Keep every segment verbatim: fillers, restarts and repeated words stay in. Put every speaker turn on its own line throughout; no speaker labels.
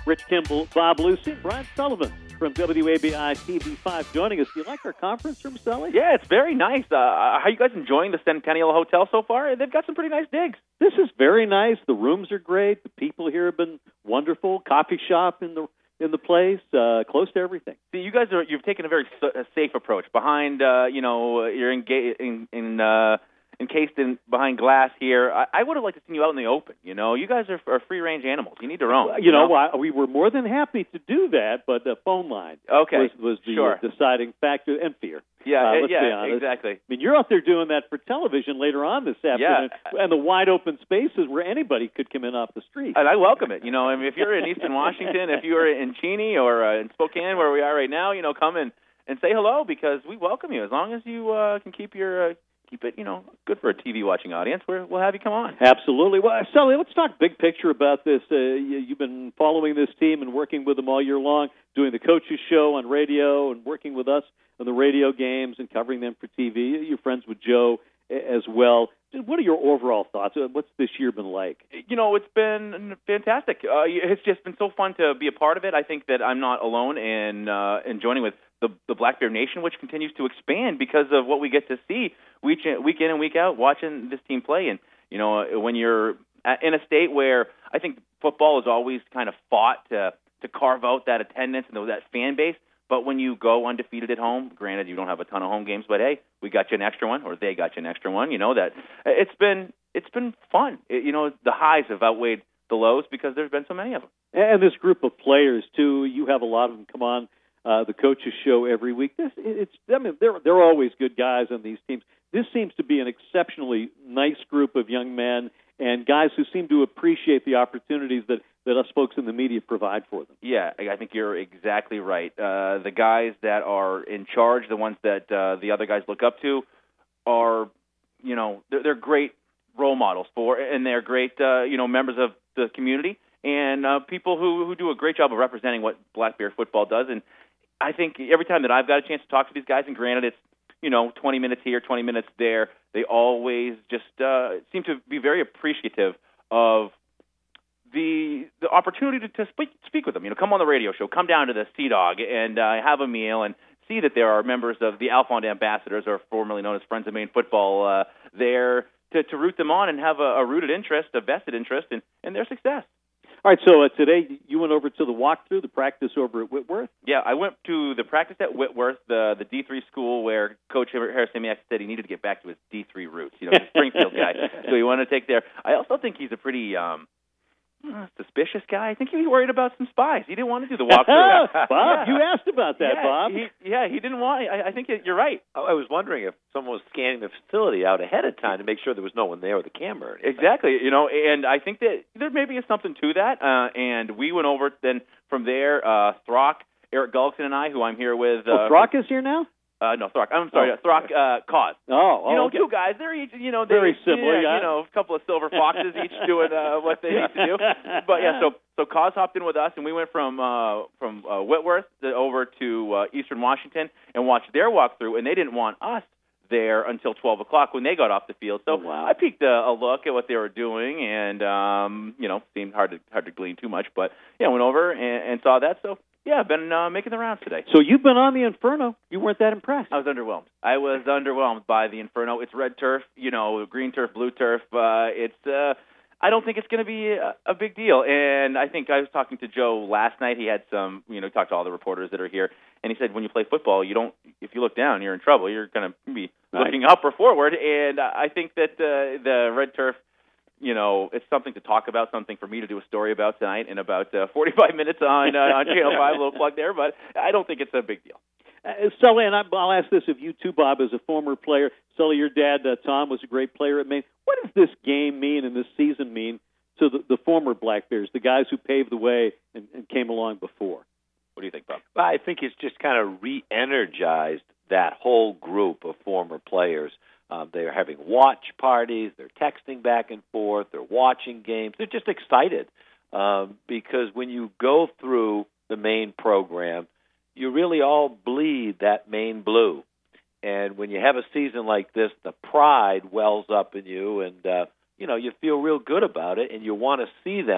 Rich Kimball, Bob Lucy, and Brian Sullivan from W A B I T V five joining us. Do you like our conference room, Sully?
Yeah, it's very nice. Uh, how are you guys enjoying the Centennial Hotel so far? They've got some pretty nice digs.
This is very nice. The rooms are great. The people here have been wonderful. Coffee shop in the in the place, uh, close to everything.
See, you guys are you've taken a very a safe approach. Behind, uh, you know, you're enga- in in uh, encased in behind glass here. I, I would have liked to see you out in the open. You know, you guys are, are free range animals. You need to roam.
Well, you, you know, know? I, we were more than happy to do that, but the phone line
okay.
was, was the
sure.
deciding factor, and fear.
Yeah,
uh,
it,
let's
yeah,
be honest.
exactly.
I mean, you're out there doing that for television later on this afternoon,
yeah.
and the wide open spaces where anybody could come in off the street.
And I welcome it. You know, I mean, if you're in Eastern Washington, if you're in Cheney or uh, in Spokane, where we are right now, you know, come in and say hello because we welcome you. As long as you uh, can keep your uh, keep it, you know, good for a T V watching audience, we're, we'll have you come on.
Absolutely. Well, Sully, let's talk big picture about this. Uh, you, you've been following this team and working with them all year long, doing the coaches show on radio and working with us on the radio games and covering them for T V. You're friends with Joe as well. What are your overall thoughts? What's this year been like?
You know, it's been fantastic. Uh, it's just been so fun to be a part of it. I think that I'm not alone in uh, in joining with the, the Black Bear Nation, which continues to expand because of what we get to see week in, week in and week out watching this team play. And, you know, when you're in a state where I think football is always kind of fought to, to carve out that attendance and that fan base, but when you go undefeated at home, granted you don't have a ton of home games, but hey, we got you an extra one, or they got you an extra one. You know that it's been it's been fun. It, you know the highs have outweighed the lows because there's been so many of them.
And this group of players too. You have a lot of them come on uh, the coaches show every week. This it's I mean they're they're always good guys on these teams. This seems to be an exceptionally nice group of young men and guys who seem to appreciate the opportunities that. that us folks in the media provide for them.
Yeah, I think you're exactly right. Uh, the guys that are in charge, the ones that uh, the other guys look up to, are, you know, they're, they're great role models for, and they're great, uh, you know, members of the community and uh, people who, who do a great job of representing what Black Bear football does. And I think every time that I've got a chance to talk to these guys, and granted it's, you know, twenty minutes here, twenty minutes there, they always just uh, seem to be very appreciative of the the opportunity to, to speak, speak with them. You know, come on the radio show, come down to the Sea Dog and uh, have a meal and see that there are members of the Alphonse Ambassadors, or formerly known as Friends of Maine Football, uh, there to, to root them on and have a, a rooted interest, a vested interest in, in their success.
All right, so uh, today you went over to the walkthrough, the practice over at Whitworth?
Yeah, I went to the practice at Whitworth, the the D three school where Coach Harris Semiak said he needed to get back to his D three roots. You know, he's a Springfield guy, so he wanted to take there. I also think he's a pretty... Um, Uh, suspicious guy. I think he was worried about some spies. He didn't want to do the walkthrough.
Bob,
yeah.
you asked about that,
yeah,
Bob.
He, yeah, he didn't want. I, I think you're right.
I was wondering if someone was scanning the facility out ahead of time to make sure there was no one there with a camera. Or anything.
Exactly. You know, and I think that there maybe is something to that. Uh, and we went over then from there. Uh, Throck, Eric Gullickson, and I, who I'm here with. Uh,
oh, Throck is here now.
Uh, no, Throck. I'm sorry,
oh.
Throck uh, Cause.
Oh, oh,
you know,
okay.
two guys. They're each, you know, they,
very similar.
Yeah,
yeah,
you know, a couple of silver foxes, each doing uh, what they need to do. But yeah, so so Cause hopped in with us, and we went from uh, from uh, Whitworth to, over to uh, Eastern Washington and watched their walkthrough, and they didn't want us there until twelve o'clock when they got off the field. So
oh, wow.
I peeked a, a look at what they were doing, and um, you know, seemed hard to hard to glean too much, but yeah, went over and, and saw that. So. Yeah, I've been uh, making the rounds today.
So you've been on the Inferno. You weren't that impressed.
I was underwhelmed. I was underwhelmed by the Inferno. It's red turf, you know, green turf, blue turf. Uh, it's. Uh, I don't think it's going to be a, a big deal. And I think I was talking to Joe last night. He had some, you know, talked to all the reporters that are here, and he said when you play football, you don't. If you look down, you're in trouble. You're going to be
right.
looking up or forward. And I think that uh, the red turf. You know, it's something to talk about, something for me to do a story about tonight in about uh, forty-five minutes on uh, on Channel five, a little plug there, but I don't think it's a big deal.
Uh, Sully, and I, I'll ask this of you too, Bob, as a former player. Sully, your dad, uh, Tom, was a great player at Maine. What does this game mean and this season mean to the, the former Black Bears, the guys who paved the way and, and came along before?
What do you think, Bob?
Well, I think it's just kind of re-energized that whole group of former players. Um, they're having watch parties. They're texting back and forth. They're watching games. They're just excited um, because when you go through the Maine program, you really all bleed that Maine blue. And when you have a season like this, the pride wells up in you, and uh, you know you feel real good about it, and you want to see them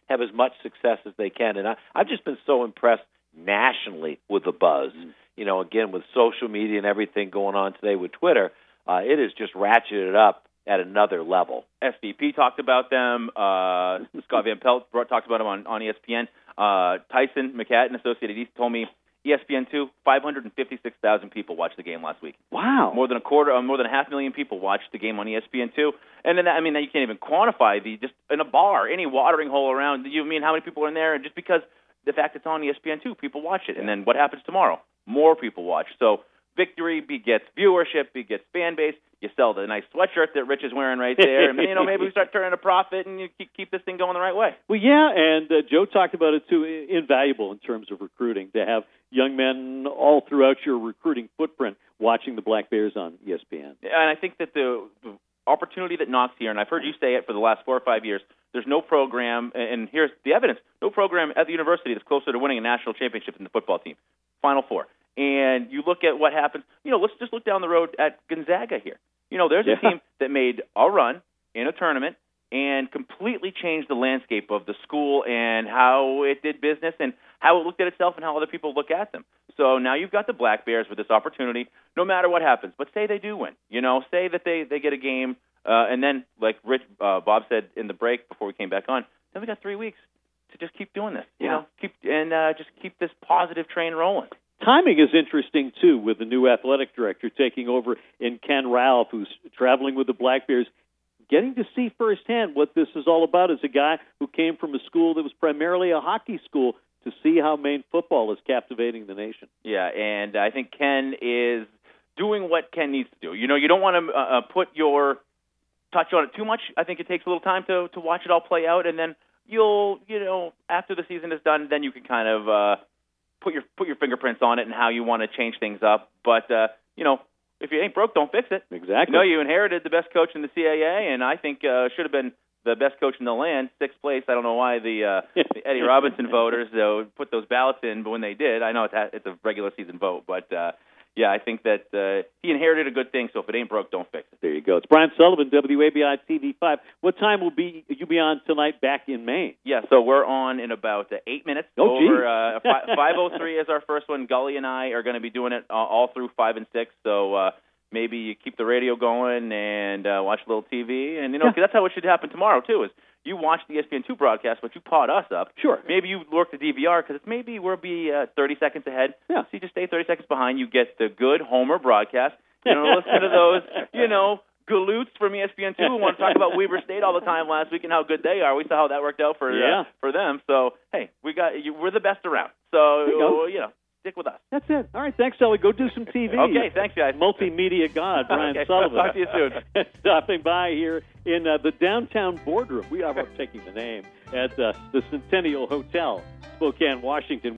have as much success as they can. And I, I've just been so impressed nationally with the buzz. Mm-hmm. You know, again, with social media and everything going on today with Twitter, uh, it has just ratcheted up at another level.
S V P talked about them. Uh, Scott Van Pelt brought, talked about them on, on E S P N. Uh, Tyson McCatton, Associated East, told me E S P N two, five hundred fifty-six thousand people watched the game last week.
Wow.
More than a quarter, uh, more than a half million people watched the game on E S P N two. And then, I mean, you can't even quantify the, just in a bar, any watering hole around, you mean how many people are in there? And just because the fact it's on E S P N two, people watch it. And then what happens tomorrow? More people watch. So victory begets viewership, begets fan base. You sell the nice sweatshirt that Rich is wearing right there, and you know maybe we start turning a profit and you keep, keep this thing going the right way.
Well, yeah, and uh, Joe talked about it too. Invaluable in terms of recruiting to have young men all throughout your recruiting footprint watching the Black Bears on E S P N.
And I think that the, the opportunity that knocks here, and I've heard you say it for the last four or five years, there's no program, and here's the evidence, no program at the university that's closer to winning a national championship than the football team. Final Four. And you look at what happens, you know, let's just look down the road at Gonzaga here. You know, there's
yeah.
a team that made a run in a tournament and completely changed the landscape of the school and how it did business and how it looked at itself and how other people look at them. So now you've got the Black Bears with this opportunity, no matter what happens. But say they do win. You know, say that they, they get a game, uh, and then, like Rich, uh, Bob said in the break before we came back on, then we got three weeks to just keep doing this. You
yeah.
know, keep and uh, just keep this positive train rolling.
Timing is interesting, too, with the new athletic director taking over in Ken Ralph, who's traveling with the Black Bears, getting to see firsthand what this is all about as a guy who came from a school that was primarily a hockey school to see how Maine football is captivating the nation.
Yeah, and I think Ken is doing what Ken needs to do. You know, you don't want to uh, put your touch on it too much. I think it takes a little time to, to watch it all play out, and then you'll, you know, after the season is done, then you can kind of uh, – put your put your fingerprints on it and how you want to change things up. But, uh, you know, if you ain't broke, don't fix it.
Exactly.
You know, you inherited the best coach in the C A A, and I think uh, should have been the best coach in the land, sixth place. I don't know why the, uh, the Eddie Robinson voters uh, put those ballots in, but when they did, I know it's a, it's a regular season vote. But, uh, yeah, I think that uh, he inherited a good thing, so if it ain't broke, don't fix it.
There you go. It's Brian Sullivan, W A B I T V five. What time will be you be on tonight back in Maine?
Yeah, so we're on in about uh, eight minutes.
Oh,
over uh, five oh three is our first one. Gully and I are going to be doing it uh, all through five and six, so uh, maybe you keep the radio going and uh, watch a little T V. And, you know,
yeah.
cause that's how it should happen tomorrow, too, is you watch the E S P N two broadcast, but you pod us up.
Sure.
Maybe you work the D V R because maybe we'll be uh, thirty seconds ahead.
Yeah.
So you just stay thirty seconds behind. You get the good Homer broadcast. You know, listen to those, you know, galoots from E S P N two who want to talk about Weber State all the time last week and how good they are. We saw how that worked out for
yeah.
uh, for them. So, hey, we got you, we're the best around. So,
you,
uh, you know, stick with us.
That's it. All right, thanks, Sully. Go do some T V.
Okay, thanks, guys.
Multimedia god, Brian
okay.
Sullivan.
Talk to you soon.
Stopping by here in uh, the downtown boardroom. We are taking the name at uh, the Centennial Hotel, Spokane, Washington.